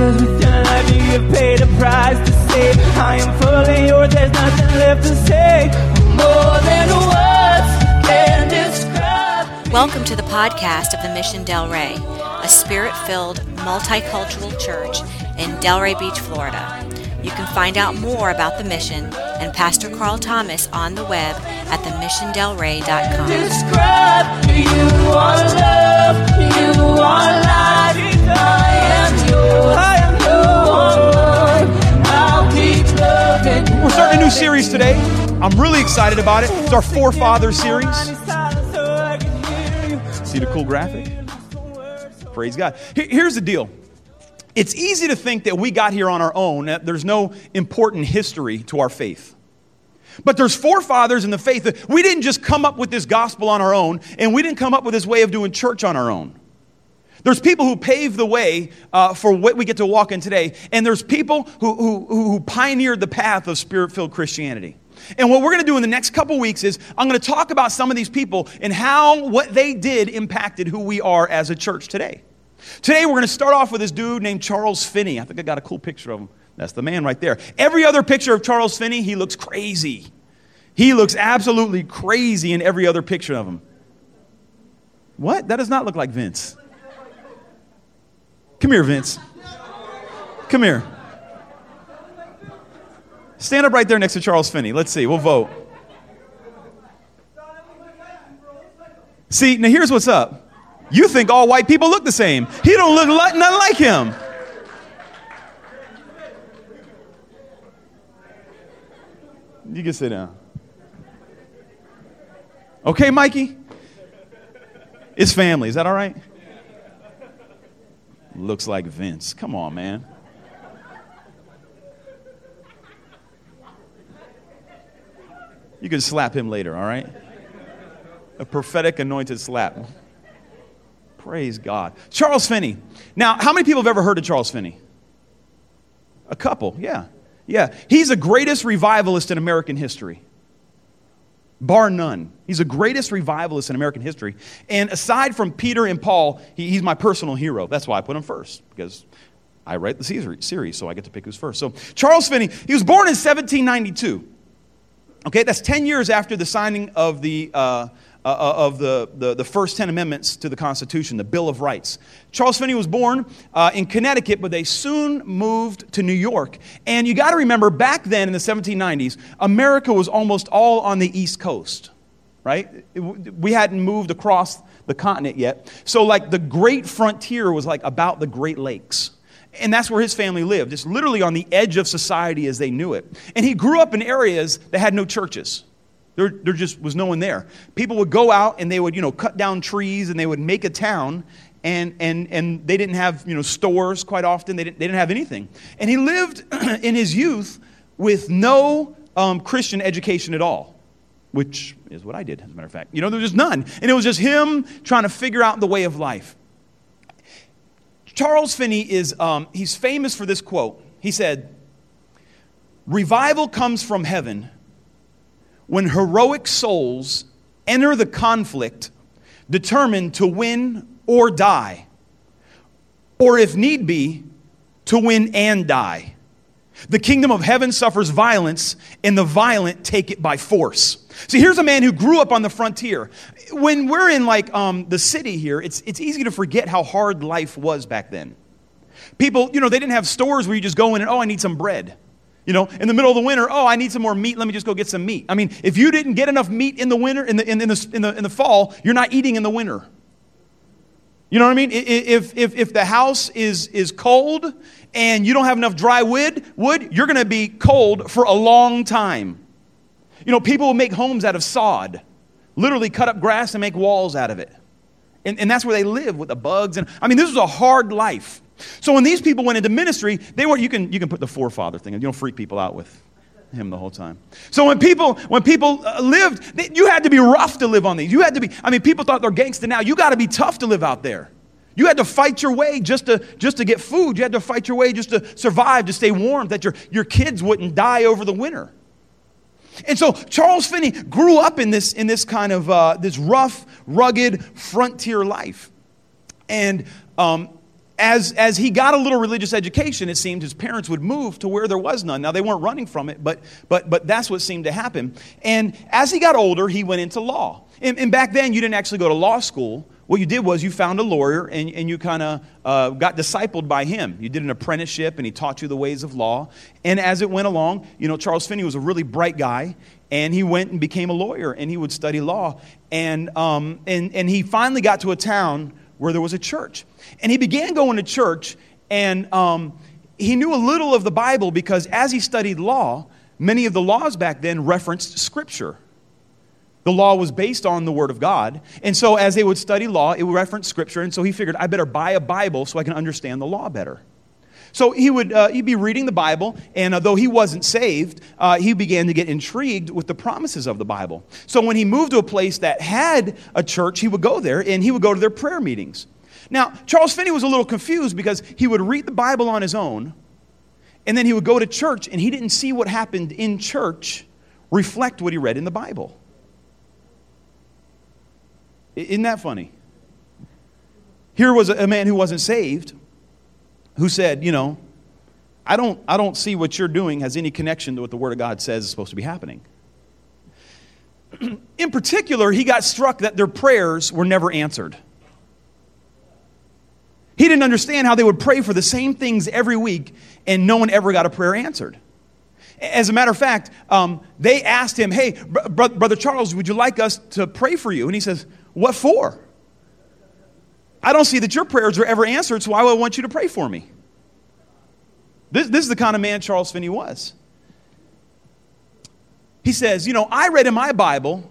'Cause with your life you have paid a price to save. I am fully yours, there's nothing left to say. More than words can describe. Welcome to the podcast of the Mission Delray, a spirit-filled, multicultural church in Delray Beach, Florida. You can find out more about the mission and Pastor Carl Thomas on the web at themissiondelray.com. Describe you are love, you are life. I am yours, I'll keep loving. We're starting a new series today. I'm really excited about it. It's our Forefathers series. See the cool graphic? Praise God. Here's the deal. It's easy to think that we got here on our own, that there's no important history to our faith. But there's forefathers in the faith. We didn't just come up with this gospel on our own, and we didn't come up with this way of doing church on our own. There's people who paved the way for what we get to walk in today, and there's people who pioneered the path of spirit-filled Christianity. And what we're going to do in the next couple weeks is I'm going to talk about some of these people and how what they did impacted who we are as a church today. Today, we're going to start off with this dude named Charles Finney. I think I got a cool picture of him. That's the man right there. Every other picture of Charles Finney, he looks crazy. He looks absolutely crazy in every other picture of him. What? That does not look like Vince. Come here, Vince. Come here. Stand up right there next to Charles Finney. Let's see. We'll vote. See, now here's what's up. You think all white people look the same. He don't look nothing like him. You can sit down. Okay, Mikey? It's family. Is that all right? Looks like Vince. Come on, man. You can slap him later, all right? A prophetic anointed slap. Praise God. Charles Finney. Now, how many people have ever heard of Charles Finney? A couple, yeah. Yeah. He's the greatest revivalist in American history. Bar none. He's the greatest revivalist in American history. And aside from Peter and Paul, he's my personal hero. That's why I put him first, because I write the series, so I get to pick who's first. So Charles Finney, he was born in 1792. Okay, that's 10 years after the signing of the first 10 amendments to the Constitution, the Bill of Rights. Charles Finney was born in Connecticut, but they soon moved to New York. And you got to remember, back then in the 1790s, America was almost all on the East Coast, right? We hadn't moved across the continent yet. So like the great frontier was like about the Great Lakes. And that's where his family lived. It's literally on the edge of society as they knew it. And he grew up in areas that had no churches. There just was no one there. People would go out and they would, cut down trees and they would make a town, and they didn't have, stores quite often. They didn't have anything. And he lived in his youth with no Christian education at all, which is what I did, as a matter of fact. There was just none. And it was just him trying to figure out the way of life. Charles Finney he's famous for this quote. He said, "Revival comes from heaven when heroic souls enter the conflict determined to win or die, or if need be, to win and die. The kingdom of heaven suffers violence, and the violent take it by force." See, here's a man who grew up on the frontier. When we're in the city here, it's easy to forget how hard life was back then. People, they didn't have stores where you just go in and, I need some bread. In the middle of the winter, I need some more meat. Let me just go get some meat. I mean, if you didn't get enough meat in the winter, in the fall, you're not eating in the winter. You know what I mean? If the house is cold and you don't have enough dry wood, you're going to be cold for a long time. People will make homes out of sod, literally cut up grass and make walls out of it. And that's where they live with the bugs. And I mean, this was a hard life. So when these people went into ministry, they weren't. You can put the forefather thing, and you don't freak people out with him the whole time. So when people lived, you had to be rough to live on these. You had to be. I mean, people thought they're gangsta now. You got to be tough to live out there. You had to fight your way just to get food. You had to fight your way just to survive, to stay warm, that your kids wouldn't die over the winter. And so Charles Finney grew up in this kind of this rough, rugged frontier life. And as he got a little religious education, it seemed his parents would move to where there was none. Now, they weren't running from it, but that's what seemed to happen. And as he got older, he went into law. And back then, you didn't actually go to law school. What you did was you found a lawyer and you kind of got discipled by him. You did an apprenticeship and he taught you the ways of law. And as it went along, Charles Finney was a really bright guy, and he went and became a lawyer, and he would study law. And he finally got to a town where there was a church. And he began going to church, and he knew a little of the Bible because as he studied law, many of the laws back then referenced Scripture. The law was based on the Word of God. And so as they would study law, it would reference Scripture. And so he figured, I better buy a Bible so I can understand the law better. So he'd be reading the Bible, and though he wasn't saved, he began to get intrigued with the promises of the Bible. So when he moved to a place that had a church, he would go there, and he would go to their prayer meetings. Now, Charles Finney was a little confused because he would read the Bible on his own, and then he would go to church, and he didn't see what happened in church reflect what he read in the Bible. Isn't that funny? Here was a man who wasn't saved, who said, I don't see what you're doing has any connection to what the Word of God says is supposed to be happening. In particular, he got struck that their prayers were never answered. He didn't understand how they would pray for the same things every week and no one ever got a prayer answered. As a matter of fact, they asked him, hey, Brother Charles, would you like us to pray for you? And he says, what for? I don't see that your prayers are ever answered, so why would I want you to pray for me? This is the kind of man Charles Finney was. He says, I read in my Bible,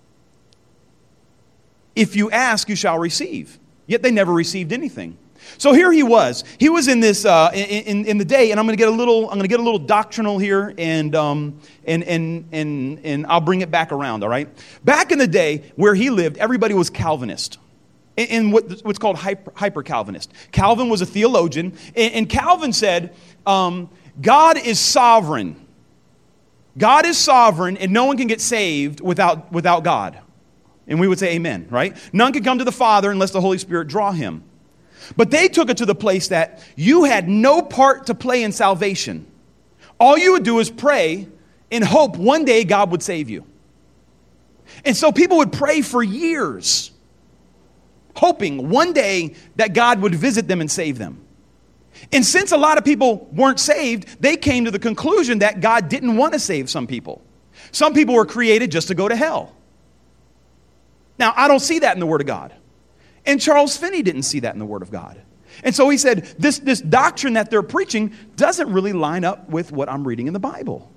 if you ask, you shall receive. Yet they never received anything. So here he was. He was in this in the day, and I'm going to get a little doctrinal here, and I'll bring it back around. All right. Back in the day where he lived, everybody was Calvinist, and what's called hyper Calvinist. Calvin was a theologian, and Calvin said, God is sovereign. God is sovereign, and no one can get saved without God. And we would say amen, right? None can come to the Father unless the Holy Spirit draw him. But they took it to the place that you had no part to play in salvation. All you would do is pray and hope one day God would save you. And so people would pray for years, hoping one day that God would visit them and save them. And since a lot of people weren't saved, they came to the conclusion that God didn't want to save some people. Some people were created just to go to hell. Now, I don't see that in the Word of God. And Charles Finney didn't see that in the Word of God. And so he said, this doctrine that they're preaching doesn't really line up with what I'm reading in the Bible.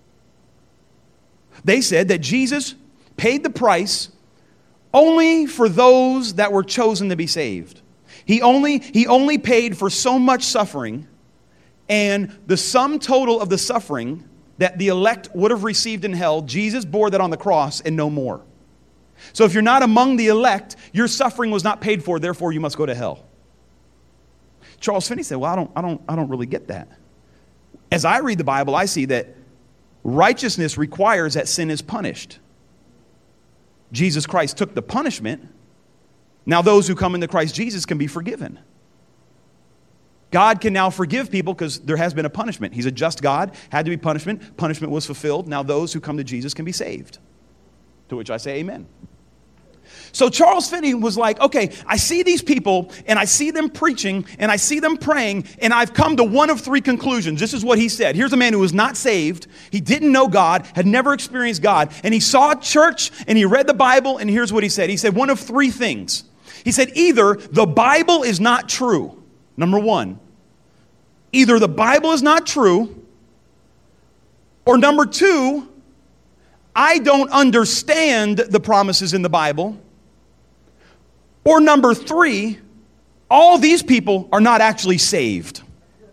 They said that Jesus paid the price only for those that were chosen to be saved. He only paid for so much suffering, and the sum total of the suffering that the elect would have received in hell, Jesus bore that on the cross and no more. So if you're not among the elect, your suffering was not paid for, therefore you must go to hell. Charles Finney said, well, I don't really get that. As I read the Bible, I see that righteousness requires that sin is punished. Jesus Christ took the punishment. Now those who come into Christ Jesus can be forgiven. God can now forgive people because there has been a punishment. He's a just God, had to be punishment. Punishment was fulfilled. Now those who come to Jesus can be saved. To which I say amen. So Charles Finney was like, okay, I see these people, and I see them preaching, and I see them praying, and I've come to one of three conclusions. This is what he said. Here's a man who was not saved. He didn't know God, had never experienced God, and he saw church, and he read the Bible, and here's what he said. He said one of three things. He said either the Bible is not true, number one. Either the Bible is not true, or number two, I don't understand the promises in the Bible. Or number three, all these people are not actually saved.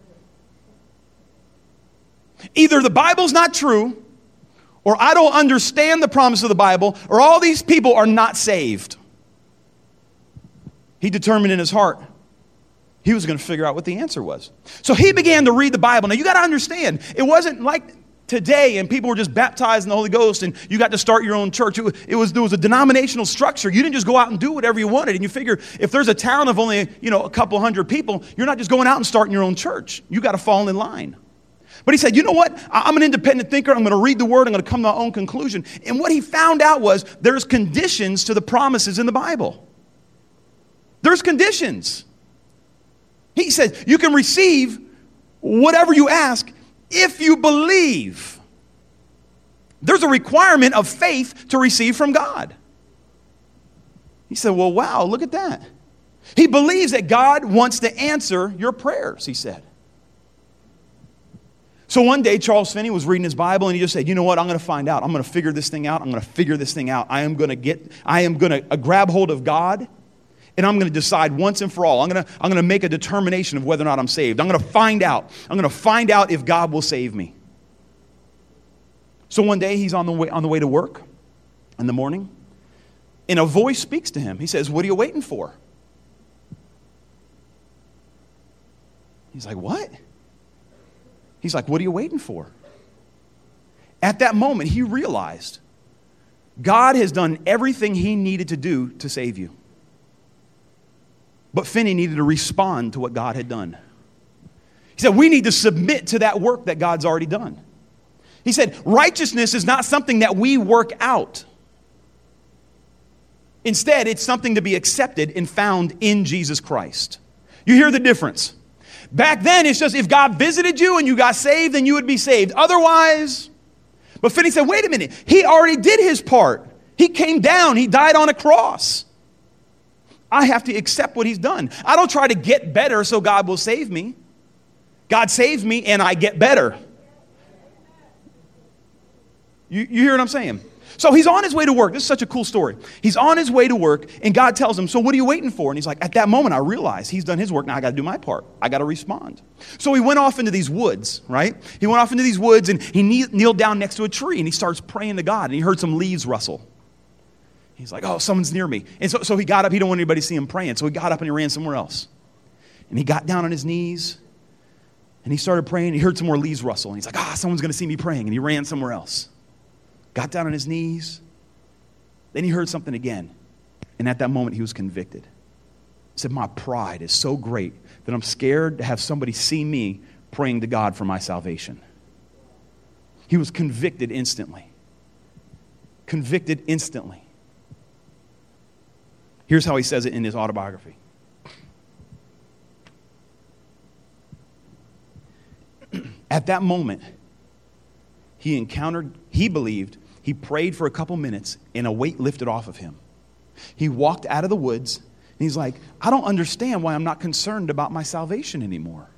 Either the Bible's not true, or I don't understand the promise of the Bible, or all these people are not saved. He determined in his heart he was going to figure out what the answer was. So he began to read the Bible. Now you got to understand, it wasn't like today and people were just baptized in the Holy Ghost and you got to start your own church. There was a denominational structure. You didn't just go out and do whatever you wanted. And you figure if there's a town of only, a couple hundred people, you're not just going out and starting your own church. You got to fall in line. But he said, you know what? I'm an independent thinker. I'm going to read the word. I'm going to come to my own conclusion. And what he found out was there's conditions to the promises in the Bible. There's conditions. He said, you can receive whatever you ask if you believe. There's a requirement of faith to receive from God. He said, well, wow, look at that. He believes that God wants to answer your prayers, he said. So one day, Charles Finney was reading his Bible and he just said, you know what, I'm going to find out. I'm going to figure this thing out. I'm going to figure this thing out. I am going to grab hold of God and I'm going to decide once and for all. I'm going to make a determination of whether or not I'm saved. I'm going to find out. I'm going to find out if God will save me. So one day, he's on the way to work in the morning and a voice speaks to him. He says, what are you waiting for? He's like, what? He's like, what are you waiting for? At that moment, he realized God has done everything he needed to do to save you. But Finney needed to respond to what God had done. He said, we need to submit to that work that God's already done. He said, righteousness is not something that we work out. Instead, it's something to be accepted and found in Jesus Christ. You hear the difference? Back then, it's just if God visited you and you got saved, then you would be saved. Otherwise, but Finney said, wait a minute. He already did his part. He came down. He died on a cross. I have to accept what he's done. I don't try to get better so God will save me. God saves me and I get better. You hear what I'm saying? So he's on his way to work. This is such a cool story. He's on his way to work, and God tells him, so what are you waiting for? And he's like, at that moment, I realized he's done his work. Now I got to do my part. I got to respond. So he went off into these woods, right? He went off into these woods, and he kneeled down next to a tree, and he starts praying to God, and he heard some leaves rustle. He's like, oh, someone's near me. And so he got up. He didn't want anybody to see him praying. So he got up, and he ran somewhere else. And he got down on his knees, and he started praying. He heard some more leaves rustle, and he's like, someone's going to see me praying. And he ran somewhere else. Got down on his knees. Then he heard something again. And at that moment, he was convicted. He said, my pride is so great that I'm scared to have somebody see me praying to God for my salvation. He was convicted instantly. Convicted instantly. Here's how he says it in his autobiography. At that moment, he believed, he prayed for a couple minutes, and a weight lifted off of him. He walked out of the woods, and he's like, I don't understand why I'm not concerned about my salvation anymore.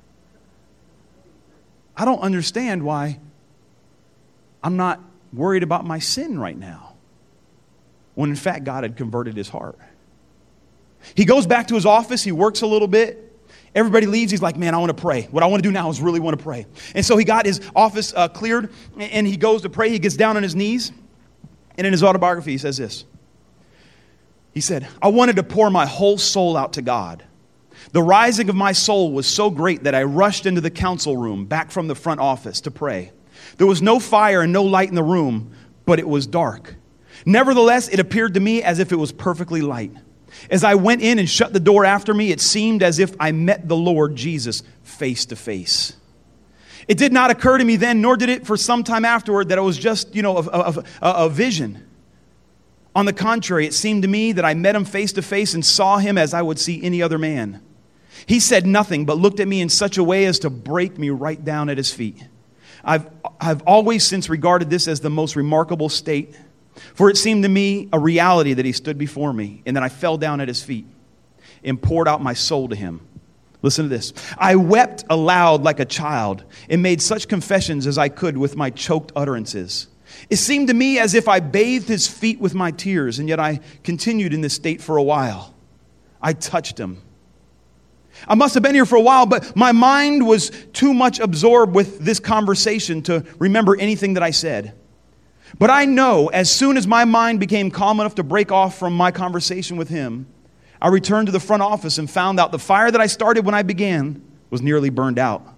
I don't understand why I'm not worried about my sin right now. When in fact, God had converted his heart. He goes back to his office, he works a little bit. Everybody leaves. He's like, man, I want to pray. What I want to do now is really want to pray. And so he got his office cleared, and he goes to pray. He gets down on his knees. And in his autobiography, he says this. He said, I wanted to pour my whole soul out to God. The rising of my soul was so great that I rushed into the council room back from the front office to pray. There was no fire and no light in the room, but it was dark. Nevertheless, it appeared to me as if it was perfectly light. As I went in and shut the door after me, it seemed as if I met the Lord Jesus face to face. It did not occur to me then, nor did it for some time afterward, that it was just, a vision. On the contrary, it seemed to me that I met him face to face and saw him as I would see any other man. He said nothing, but looked at me in such a way as to break me right down at his feet. I've always since regarded this as the most remarkable state. For it seemed to me a reality that he stood before me, and then I fell down at his feet and poured out my soul to him. Listen to this. I wept aloud like a child and made such confessions as I could with my choked utterances. It seemed to me as if I bathed his feet with my tears, and yet I continued in this state for a while. I touched him. I must have been here for a while, but my mind was too much absorbed with this conversation to remember anything that I said. But I know as soon as my mind became calm enough to break off from my conversation with him, I returned to the front office and found out the fire that I started when I began was nearly burned out.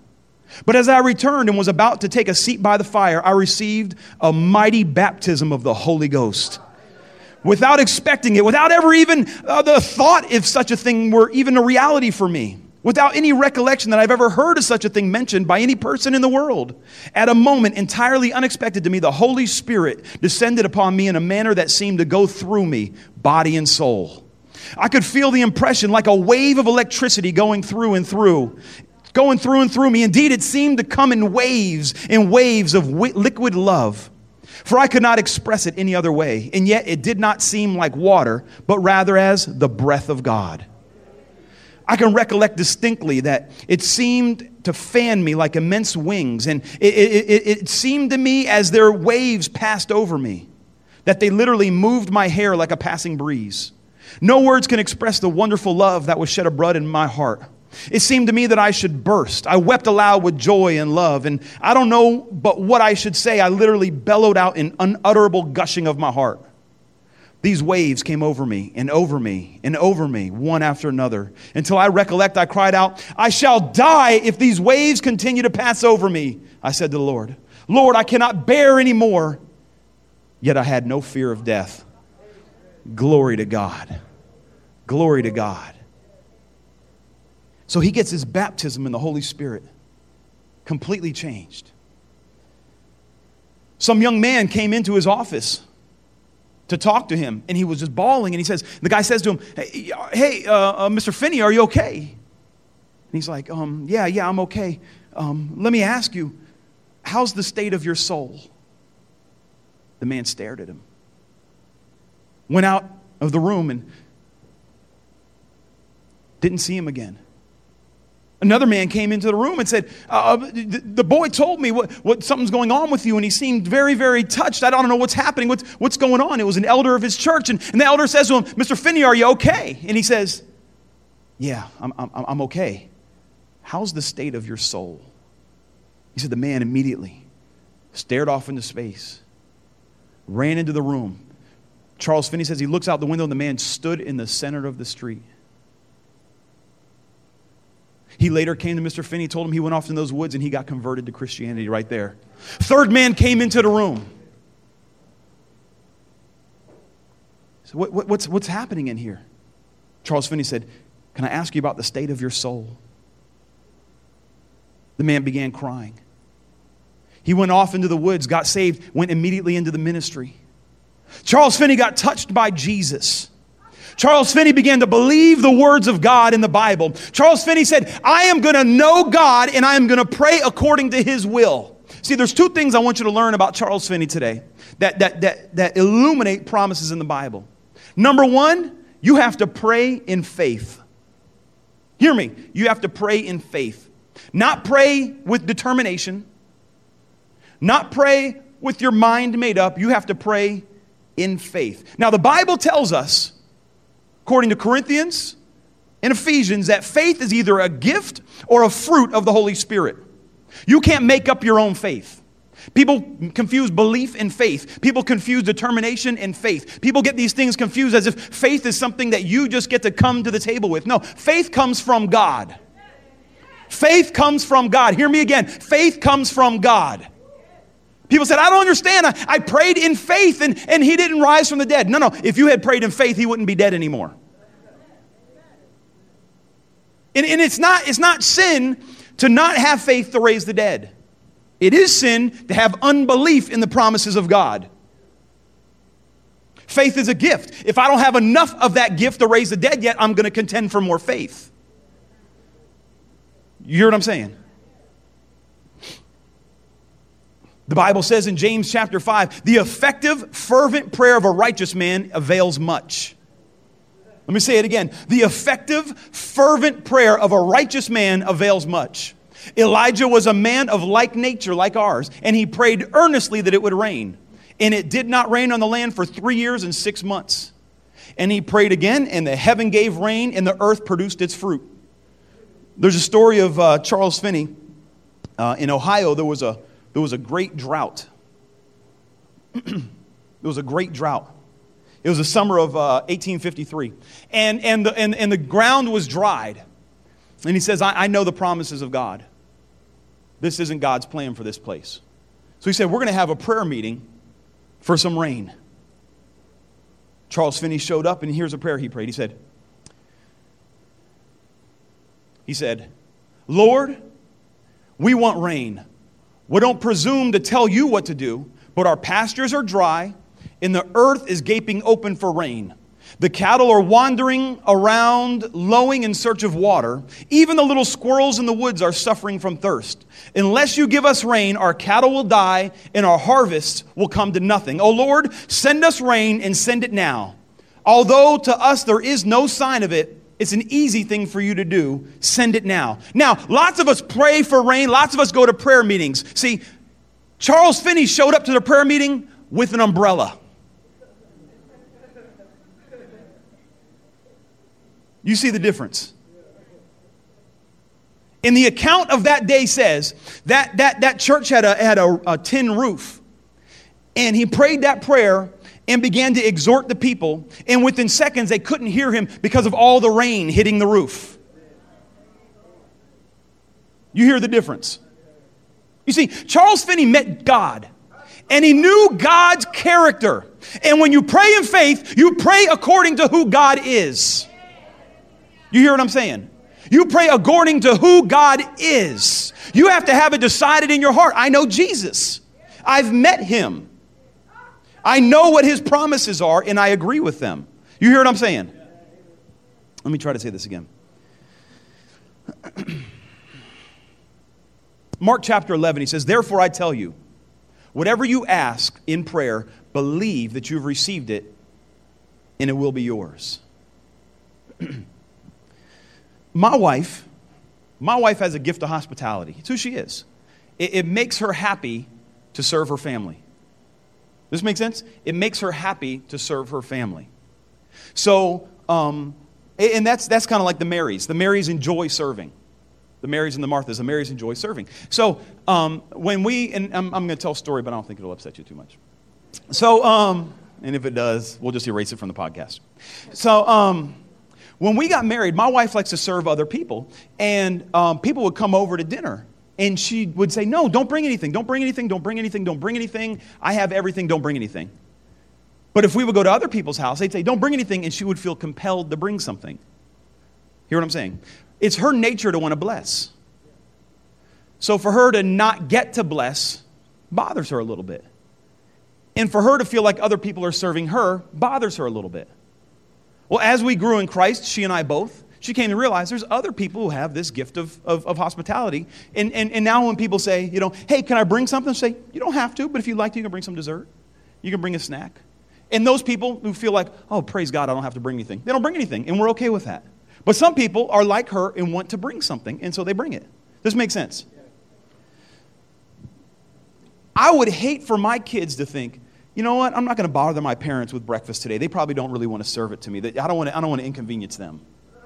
But as I returned and was about to take a seat by the fire, I received a mighty baptism of the Holy Ghost. Without expecting it, without ever even the thought if such a thing were even a reality for me. Without any recollection that I've ever heard of such a thing mentioned by any person in the world. At a moment entirely unexpected to me, the Holy Spirit descended upon me in a manner that seemed to go through me, body and soul. I could feel the impression like a wave of electricity going through and through me. Indeed, it seemed to come in waves of liquid love. For I could not express it any other way. And yet it did not seem like water, but rather as the breath of God. I can recollect distinctly that it seemed to fan me like immense wings. And it seemed to me as their waves passed over me, that they literally moved my hair like a passing breeze. No words can express the wonderful love that was shed abroad in my heart. It seemed to me that I should burst. I wept aloud with joy and love. And I don't know but what I should say. I literally bellowed out in unutterable gushing of my heart. These waves came over me and over me and over me, one after another. Until I recollect, I cried out, I shall die if these waves continue to pass over me. I said to the Lord, Lord, I cannot bear any more. Yet I had no fear of death. Glory to God. Glory to God. So he gets his baptism in the Holy Spirit, completely changed. Some young man came into his office to talk to him, and he was just bawling, and the guy says to him, hey, Mr. Finney, are you okay? And he's like, yeah, I'm okay. Let me ask you, how's the state of your soul? The man stared at him, went out of the room, and didn't see him again. Another man came into the room and said, the boy told me what something's going on with you, and he seemed very, very touched. I don't know what's happening. What's going on? It was an elder of his church, and the elder says to him, Mr. Finney, are you okay? And he says, yeah, I'm okay. How's the state of your soul? He said the man immediately stared off into space, ran into the room. Charles Finney says he looks out the window, and the man stood in the center of the street. He later came to Mr. Finney, told him he went off in those woods and he got converted to Christianity right there. Third man came into the room. So what's happening in here? Charles Finney said, can I ask you about the state of your soul? The man began crying. He went off into the woods, got saved, went immediately into the ministry. Charles Finney got touched by Jesus. Charles Finney began to believe the words of God in the Bible. Charles Finney said, I am going to know God and I am going to pray according to His will. See, there's two things I want you to learn about Charles Finney today that illuminate promises in the Bible. Number one, you have to pray in faith. Hear me. You have to pray in faith. Not pray with determination. Not pray with your mind made up. You have to pray in faith. Now, the Bible tells us, according to Corinthians and Ephesians, that faith is either a gift or a fruit of the Holy Spirit. You can't make up your own faith. People confuse belief and faith. People confuse determination and faith. People get these things confused as if faith is something that you just get to come to the table with. No, faith comes from God. Faith comes from God. Hear me again. Faith comes from God. People said, I don't understand. I prayed in faith and He didn't rise from the dead. No. If you had prayed in faith, He wouldn't be dead anymore. And it's not sin to not have faith to raise the dead. It is sin to have unbelief in the promises of God. Faith is a gift. If I don't have enough of that gift to raise the dead yet, I'm going to contend for more faith. You hear what I'm saying? The Bible says in James chapter 5, the effective, fervent prayer of a righteous man avails much. Let me say it again. The effective, fervent prayer of a righteous man avails much. Elijah was a man of like nature, like ours, and he prayed earnestly that it would rain. And it did not rain on the land for 3 years and 6 months. And he prayed again, and the heaven gave rain, and the earth produced its fruit. There's a story of Charles Finney. In Ohio, there was a great drought. There was a great drought. It was the summer of 1853. And the ground was dried. And he says, I know the promises of God. this isn't God's plan for this place. So he said, we're going to have a prayer meeting for some rain. Charles Finney showed up, and here's a prayer he prayed. He said, Lord, we want rain. We don't presume to tell you what to do, but our pastures are dry, and the earth is gaping open for rain. The cattle are wandering around, lowing in search of water. Even the little squirrels in the woods are suffering from thirst. Unless you give us rain, our cattle will die, and our harvests will come to nothing. Oh Lord, send us rain, and send it now. Although to us there is no sign of it, it's an easy thing for you to do. Send it now. Now, lots of us pray for rain. Lots of us go to prayer meetings. See, Charles Finney showed up to the prayer meeting with an umbrella. You see the difference. And the account of that day says that church had a tin roof. And he prayed that prayer and began to exhort the people. And within seconds, they couldn't hear him because of all the rain hitting the roof. You hear the difference. You see, Charles Finney met God. And he knew God's character. And when you pray in faith, you pray according to who God is. You hear what I'm saying? You pray according to who God is. You have to have it decided in your heart. I know Jesus. I've met him. I know what his promises are, and I agree with them. You hear what I'm saying? Let me try to say this again. Mark chapter 11, he says, therefore I tell you, whatever you ask in prayer, believe that you've received it, and it will be yours. My wife has a gift of hospitality. It's who she is. It makes her happy to serve her family. Does this make sense? It makes her happy to serve her family. So, and that's kind of like the Marys. The Marys enjoy serving. The Marys and the Marthas, the Marys enjoy serving. So, when and I'm going to tell a story, but I don't think it'll upset you too much. So, and if it does, we'll just erase it from the podcast. So, when we got married, my wife likes to serve other people, and people would come over to dinner, and she would say, no, don't bring anything, don't bring anything, don't bring anything, don't bring anything. I have everything, don't bring anything. But if we would go to other people's house, they'd say, don't bring anything, and she would feel compelled to bring something. Hear what I'm saying? It's her nature to want to bless. So for her to not get to bless bothers her a little bit. And for her to feel like other people are serving her bothers her a little bit. Well, as we grew in Christ, she and I both, she came to realize there's other people who have this gift of hospitality. And now when people say, hey, can I bring something? Say, you don't have to, but if you'd like to, you can bring some dessert. You can bring a snack. And those people who feel like, oh, praise God, I don't have to bring anything. They don't bring anything, and we're okay with that. But some people are like her and want to bring something, and so they bring it. This makes sense. I would hate for my kids to think, you know what, I'm not going to bother my parents with breakfast today. They probably don't really want to serve it to me. I don't want to inconvenience them.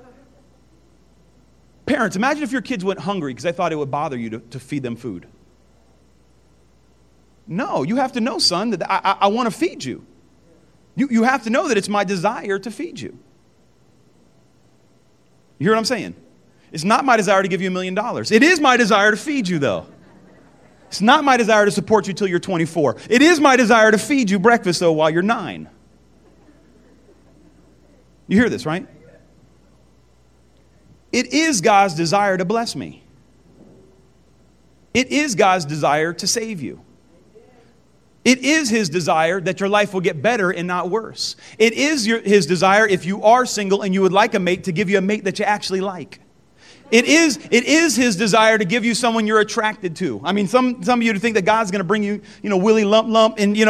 Parents, imagine if your kids went hungry because they thought it would bother you to feed them food. No, you have to know, son, that I want to feed you. You have to know that it's my desire to feed you. You hear what I'm saying? It's not my desire to give you $1 million. It is my desire to feed you, though. It's not my desire to support you till you're 24. It is my desire to feed you breakfast, though, while you're 9. You hear this, right? It is God's desire to bless me. It is God's desire to save you. It is his desire that your life will get better and not worse. It is his desire, if you are single and you would like a mate, to give you a mate that you actually like. It is his desire to give you someone you're attracted to. I mean, some of you think that God's going to bring you, Willie Lump, and, he's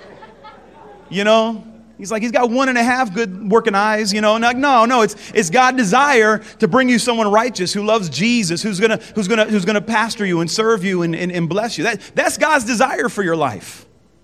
like, he's got 1.5 good working eyes, No, it's God's desire to bring you someone righteous who loves Jesus, who's gonna pastor you and serve you and bless you. That's God's desire for your life.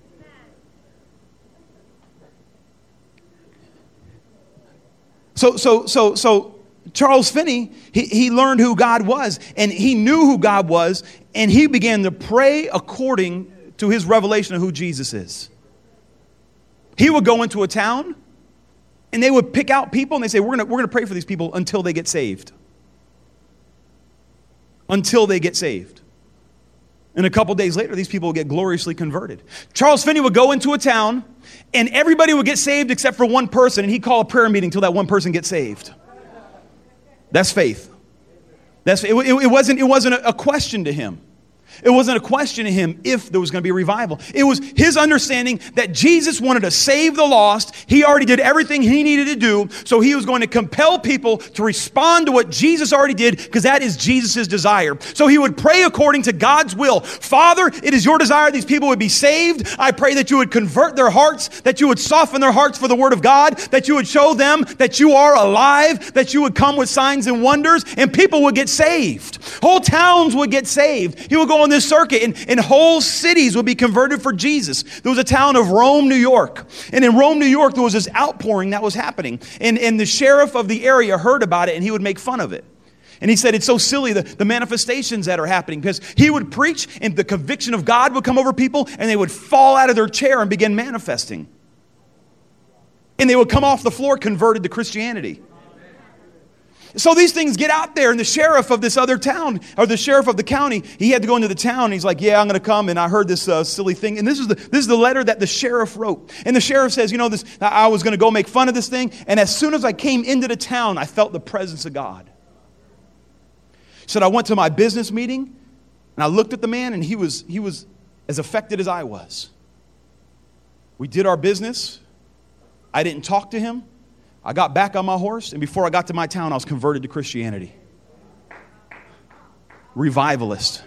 So Charles Finney, he learned who God was, and he knew who God was, and he began to pray according to his revelation of who Jesus is. He would go into a town, and they would pick out people, and they say, we're gonna pray for these people until they get saved. Until they get saved. And a couple days later, these people would get gloriously converted. Charles Finney would go into a town, and everybody would get saved except for one person, and he'd call a prayer meeting until that one person gets saved. That's faith. It wasn't a question to him. It wasn't a question to him if there was going to be a revival. It was his understanding that Jesus wanted to save the lost. He already did everything he needed to do, so he was going to compel people to respond to what Jesus already did, because that is Jesus' desire. So he would pray according to God's will. Father, it is your desire these people would be saved. I pray that you would convert their hearts, that you would soften their hearts for the word of God, that you would show them that you are alive, that you would come with signs and wonders, and people would get saved. Whole towns would get saved. He would go on this circuit, and whole cities would be converted for Jesus. There was a town of Rome, New York. And in Rome, New York, there was this outpouring that was happening. And the sheriff of the area heard about it, and he would make fun of it. And he said, it's so silly, the manifestations that are happening, because he would preach, and the conviction of God would come over people, and they would fall out of their chair and begin manifesting. And they would come off the floor converted to Christianity. So these things get out there, and the sheriff of this other town, or the sheriff of the county, he had to go into the town. And he's like, yeah, I'm going to come, and I heard this silly thing. And this is the letter that the sheriff wrote. And the sheriff says, I was going to go make fun of this thing, and as soon as I came into the town, I felt the presence of God. He said, I went to my business meeting, and I looked at the man, and he was as affected as I was. We did our business. I didn't talk to him. I got back on my horse, and before I got to my town, I was converted to Christianity. Revivalist.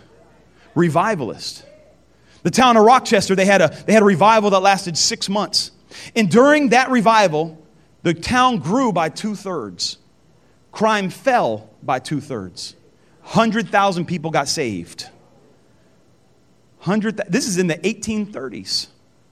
The town of Rochester, they had a revival that lasted 6 months. And during that revival, the town grew by 2/3. Crime fell by 2/3. 100,000 people got saved. This is in the 1830s.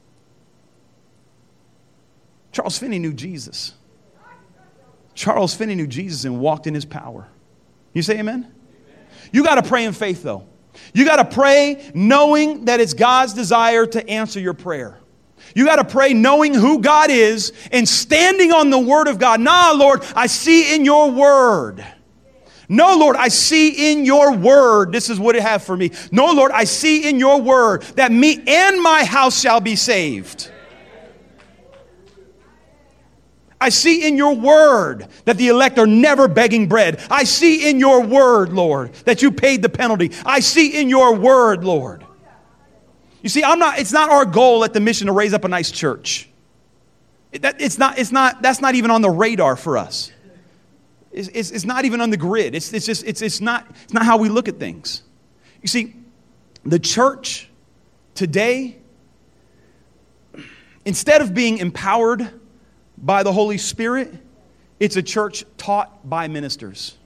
Charles Finney knew Jesus. Charles Finney knew Jesus and walked in his power. You say amen? You got to pray in faith, though. You got to pray knowing that it's God's desire to answer your prayer. You got to pray knowing who God is and standing on the word of God. Nah, Lord, I see in your word. No, Lord, I see in your word. This is what it have for me. No, Lord, I see in your word that me and my house shall be saved. I see in your word that the elect are never begging bread. I see in your word, Lord, that you paid the penalty. I see in your word, Lord. You see, it's not our goal at the mission to raise up a nice church. That's not even on the radar for us. It's not even on the grid. It's not how we look at things. You see, the church today, instead of being empowered by the Holy Spirit, it's a church taught by ministers.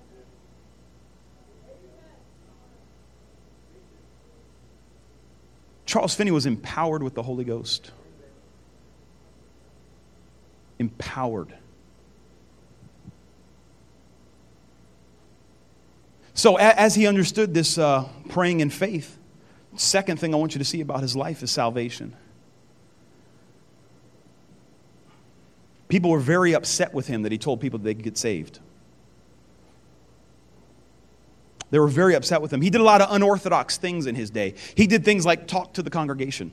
Charles Finney was empowered with the Holy Ghost. Empowered. So as he understood this praying in faith, second thing I want you to see about his life is salvation. People were very upset with him that he told people that they could get saved. They were very upset with him. He did a lot of unorthodox things in his day. He did things like talk to the congregation.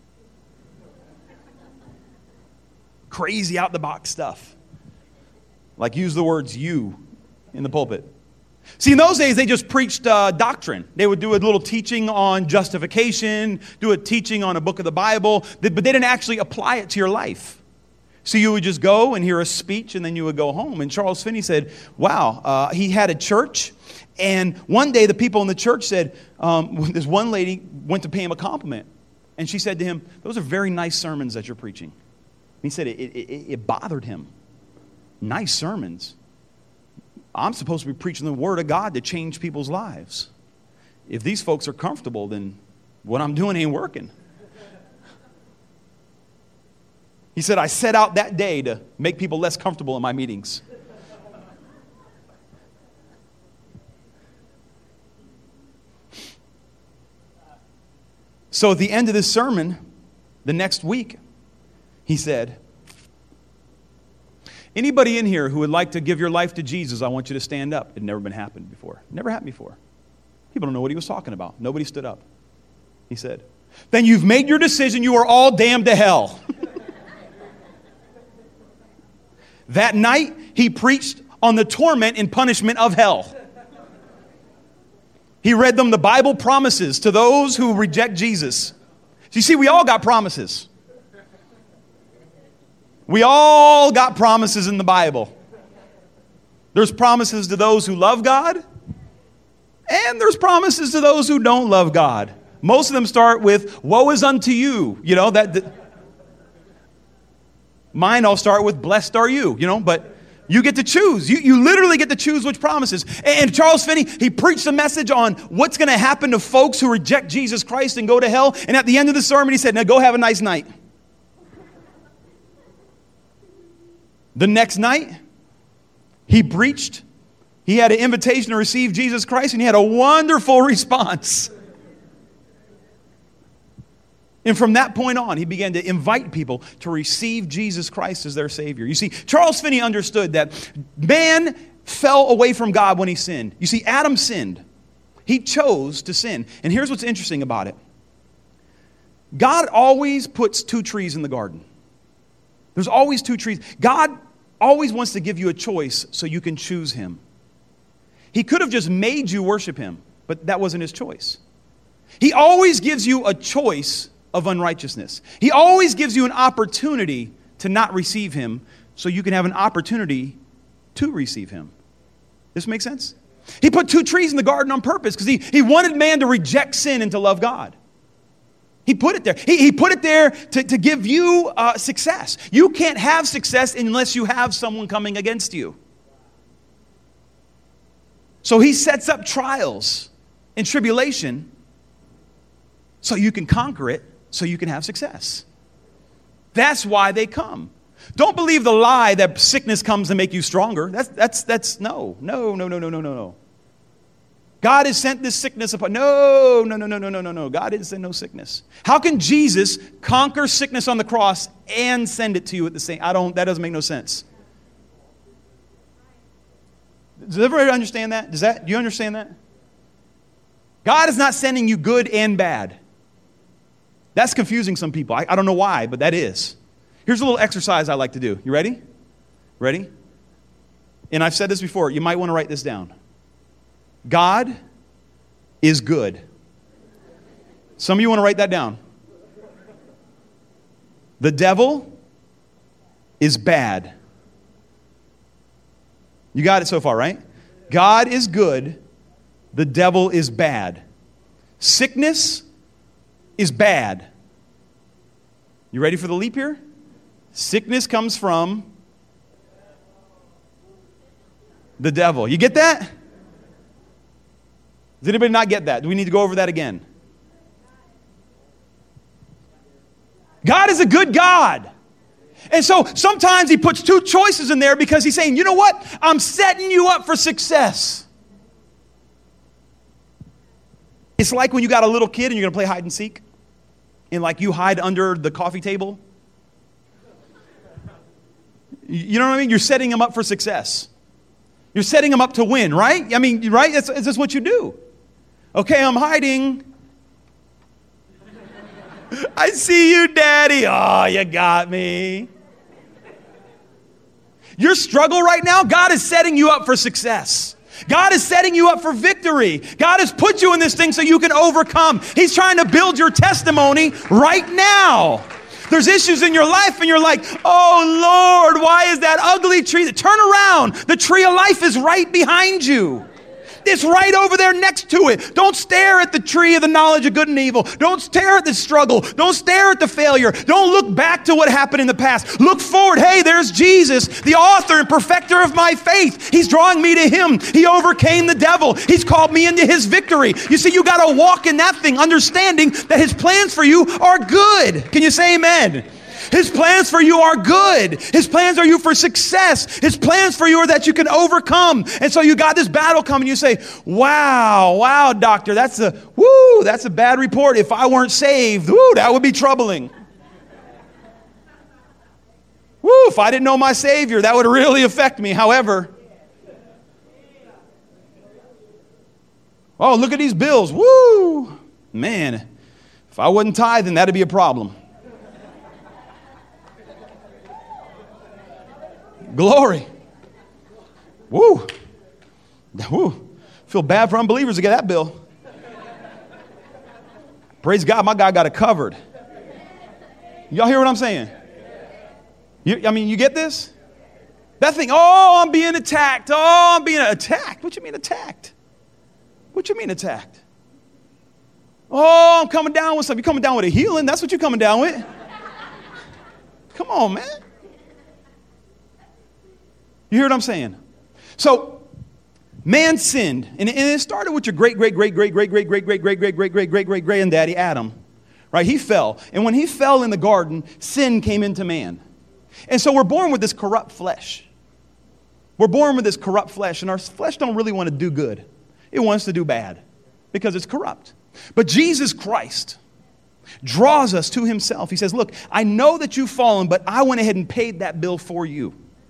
Crazy out-the-box stuff. Like use the words you in the pulpit. See, in those days, they just preached doctrine. They would do a little teaching on justification, do a teaching on a book of the Bible, but they didn't actually apply it to your life. So you would just go and hear a speech, and then you would go home. And Charles Finney said, wow, he had a church. And one day the people in the church said, this one lady went to pay him a compliment. And she said to him, those are very nice sermons that you're preaching. And he said it bothered him. Nice sermons. I'm supposed to be preaching the word of God to change people's lives. If these folks are comfortable, then what I'm doing ain't working. He said, I set out that day to make people less comfortable in my meetings. So at the end of this sermon, the next week, he said, anybody in here who would like to give your life to Jesus, I want you to stand up. It had never happened before. Never happened before. People don't know what he was talking about. Nobody stood up. he said. Then you've made your decision. You are all damned to hell. That night, he preached on the torment and punishment of hell. He read them the Bible promises to those who reject Jesus. You see, we all got promises. We all got promises in the Bible. There's promises to those who love God, and there's promises to those who don't love God. Most of them start with, woe is unto you. You know, mine all start with, blessed are you, but you get to choose. You literally get to choose which promises. And Charles Finney, he preached a message on what's going to happen to folks who reject Jesus Christ and go to hell. And at the end of the sermon, he said, now go have a nice night. The next night, he preached. He had an invitation to receive Jesus Christ, and he had a wonderful response. And from that point on, he began to invite people to receive Jesus Christ as their Savior. You see, Charles Finney understood that man fell away from God when he sinned. You see, Adam sinned. He chose to sin. And here's what's interesting about it. God always puts two trees in the garden. There's always two trees. God always wants to give you a choice so you can choose him. He could have just made you worship him, but that wasn't his choice. He always gives you a choice of unrighteousness. He always gives you an opportunity to not receive him so you can have an opportunity to receive him. This makes sense? He put two trees in the garden on purpose because he wanted man to reject sin and to love God. He put it there. He put it there to give you success. You can't have success unless you have someone coming against you. So he sets up trials and tribulation so you can conquer it, so you can have success. That's why they come. Don't believe the lie that sickness comes to make you stronger. That's no. God has sent this sickness upon. No. God didn't send no sickness. How can Jesus conquer sickness on the cross and send it to you at the same? That doesn't make no sense. Does everybody understand that? Do you understand that? God is not sending you good and bad. That's confusing some people. I don't know why, but that is. Here's a little exercise I like to do. You ready? Ready? And I've said this before. You might want to write this down. God is good. Some of you want to write that down. The devil is bad. You got it so far, right? God is good. The devil is bad. Sickness is bad. You ready for the leap here? Sickness comes from the devil. You get that? Does anybody not get that? Do we need to go over that again? God is a good God. And so sometimes he puts two choices in there because he's saying, you know what? I'm setting you up for success. It's like when you got a little kid and you're going to play hide and seek. And like you hide under the coffee table. You know what I mean? You're setting him up for success. You're setting him up to win, right? I mean, right? That's what you do. Okay, I'm hiding. I see you, Daddy. Oh, you got me. Your struggle right now, God is setting you up for success. God is setting you up for victory. God has put you in this thing so you can overcome. He's trying to build your testimony right now. There's issues in your life and you're like, oh Lord, why is that ugly tree? Turn around. The tree of life is right behind you. It's right over there next to it. Don't stare at the tree of the knowledge of good and evil. Don't stare at the struggle. Don't stare at the failure. Don't look back to what happened in the past. Look forward. Hey, there's Jesus, the author and perfecter of my faith. He's drawing me to him. He overcame the devil. He's called me into his victory. You see, you got to walk in that thing, understanding that his plans for you are good. Can you say amen? His plans for you are good. His plans are you for success. His plans for you are that you can overcome. And so you got this battle coming. You say, wow, doctor, that's a bad report. If I weren't saved, that would be troubling. If I didn't know my Savior, that would really affect me. However, look at these bills. Man, If I wasn't tithing, that'd be a problem. Glory. Woo. Woo. Feel bad for unbelievers to get that bill. Praise God, my guy got it covered. Y'all hear what I'm saying? You get this? That thing, oh, I'm being attacked. Oh, I'm being attacked. What you mean attacked? What you mean attacked? Oh, I'm coming down with something. You're coming down with a healing. That's what you're coming down with. Come on, man. You hear what I'm saying? So, man sinned, and it started with your great-great-great-great-great-great-great-great-great-great-great-great-great-granddaddy Adam, right? He fell, and when he fell in the garden, sin came into man. And so we're born with this corrupt flesh. We're born with this corrupt flesh, and our flesh don't really want to do good. It wants to do bad because it's corrupt. But Jesus Christ draws us to himself. He says, look, I know that you've fallen, but I went ahead and paid that bill for you.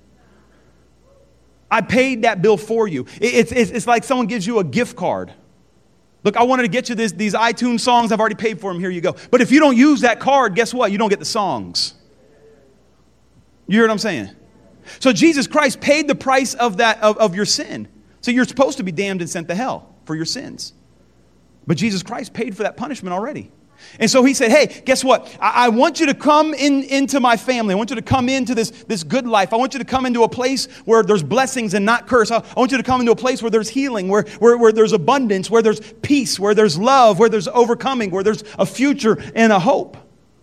I paid that bill for you. It's like someone gives you a gift card. Look, I wanted to get you these iTunes songs. I've already paid for them. Here you go. But if you don't use that card, guess what? You don't get the songs. You hear what I'm saying? So Jesus Christ paid the price of your sin. So you're supposed to be damned and sent to hell for your sins. But Jesus Christ paid for that punishment already. And so he said, hey, guess what? I want you to come into my family. I want you to come into this good life. I want you to come into a place where there's blessings and not curse. I want you to come into a place where there's healing, where there's abundance, where there's peace, where there's love, where there's overcoming, where there's a future and a hope.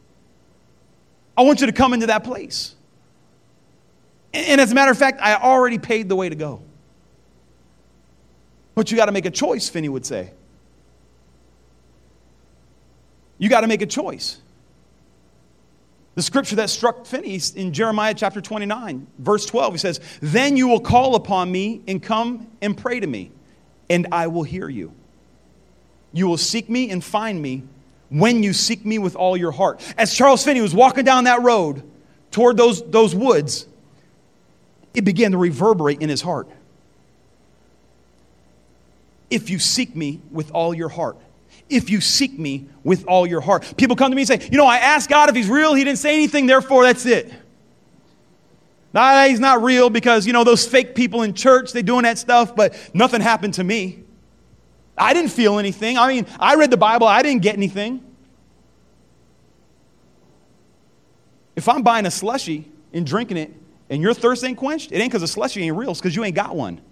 I want you to come into that place. And as a matter of fact, I already paid the way to go. But you got to make a choice, Finney would say. You got to make a choice. The scripture that struck Finney in Jeremiah chapter 29, verse 12, he says, then you will call upon me and come and pray to me, and I will hear you. You will seek me and find me when you seek me with all your heart. As Charles Finney was walking down that road toward those woods, it began to reverberate in his heart. If you seek me with all your heart. If you seek me with all your heart. People come to me and say, I asked God if he's real. He didn't say anything, therefore that's it. Nah, he's not real because, those fake people in church, they're doing that stuff, but nothing happened to me. I didn't feel anything. I read the Bible. I didn't get anything. If I'm buying a slushie and drinking it and your thirst ain't quenched, it ain't because the slushie ain't real. It's because you ain't got one.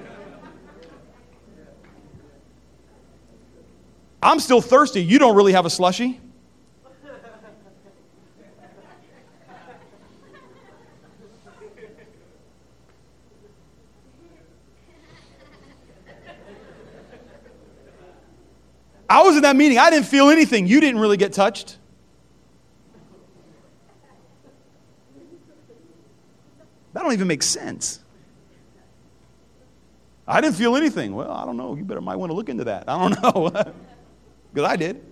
I'm still thirsty. You don't really have a slushie. I was in that meeting. I didn't feel anything. You didn't really get touched. That don't even make sense. I didn't feel anything. Well, I don't know. You might want to look into that. I don't know. Because I did.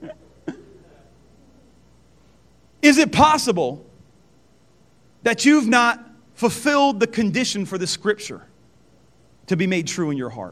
Is it possible that you've not fulfilled the condition for the scripture to be made true in your heart?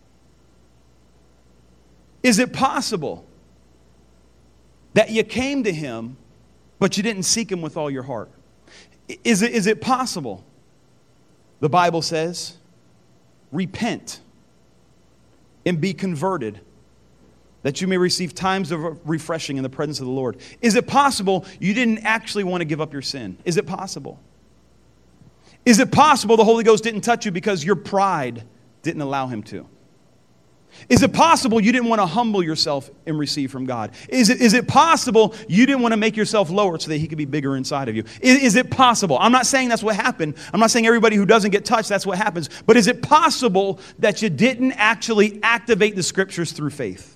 Is it possible that you came to him, but you didn't seek him with all your heart? Is it possible? The Bible says, repent and be converted, that you may receive times of refreshing in the presence of the Lord. Is it possible you didn't actually want to give up your sin? Is it possible? Is it possible the Holy Ghost didn't touch you because your pride didn't allow him to? Is it possible you didn't want to humble yourself and receive from God? Is it possible you didn't want to make yourself lower so that he could be bigger inside of you? Is it possible? I'm not saying that's what happened. I'm not saying everybody who doesn't get touched, that's what happens. But is it possible that you didn't actually activate the scriptures through faith?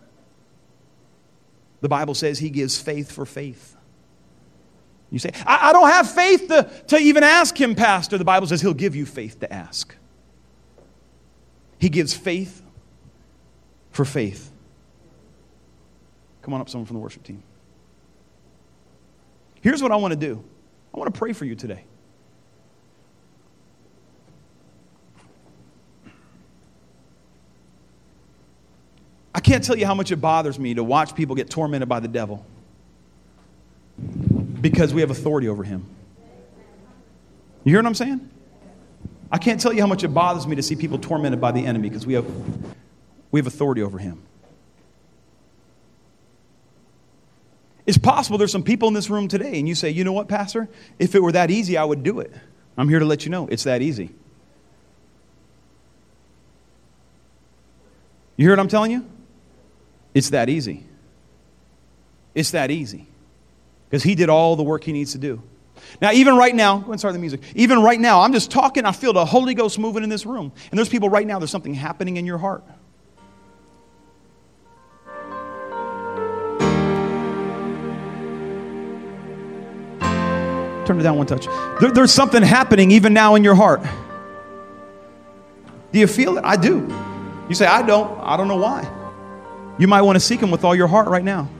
The Bible says he gives faith for faith. You say, I don't have faith to even ask him, Pastor. The Bible says he'll give you faith to ask. He gives faith for faith. Come on up, someone from the worship team. Here's what I want to do. I want to pray for you today. I can't tell you how much it bothers me to watch people get tormented by the devil. Because we have authority over him. You hear what I'm saying? I can't tell you how much it bothers me to see people tormented by the enemy because we have authority over him. It's possible there's some people in this room today and you say, you know what, Pastor? If it were that easy, I would do it. I'm here to let you know it's that easy. You hear what I'm telling you? It's that easy. It's that easy. Because he did all the work he needs to do. Now, even right now, go ahead and start the music. Even right now, I'm just talking, I feel the Holy Ghost moving in this room. And there's people right now, there's something happening in your heart. Turn it down one touch. There's something happening even now in your heart. Do you feel it? I do. You say, I don't know why. You might want to seek him with all your heart right now.